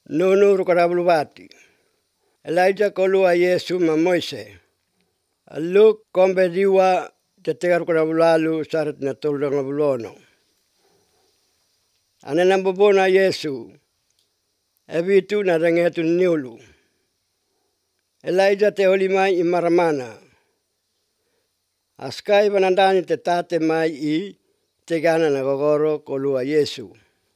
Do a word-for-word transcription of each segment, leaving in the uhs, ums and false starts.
Nunu rukarabulubati. Elijah kolua Yesu ma Moise. Aluk kombe diwa tetegar rukarabulalu sarat na tolong abulono. Ane nambobona Yesu. Ebitu na rangetu niulu. Elijah te olimai imaramana. Askai banandani te tate mai i tegana na gogoro kolua Yesu.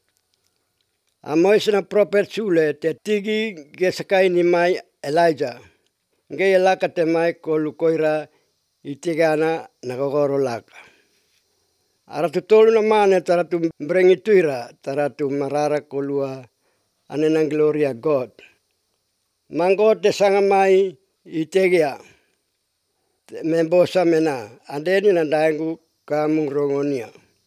Amois na prophet sule te tigi gesakai ni mai Elijah. Nge laka te mai kolu koira i tegana na gogoro laka. Aratu tolu na mane taratu brengituira taratu marara kolua anenang gloria God. Manggot te sanga mai i tegia. Membosa mena adeni na daengu kamung rongonia.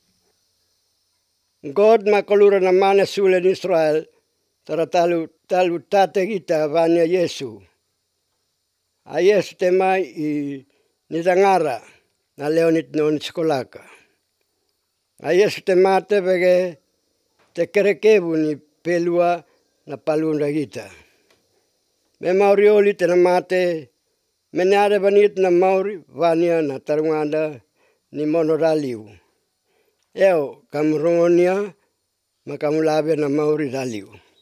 God makolura na mana sule ni Israel taratalu talu tate kita vanya Yesu. A Yesu te mai i nidangara na leonit non sekolaka. A Yesu te mate bege te kerekebu ni pelua na palunda kita. Me maurioli te na mate menare banit na mauri vania na tarunganda ni monoraliu. Eo kamu rongonia makamu labe na mauri daliu.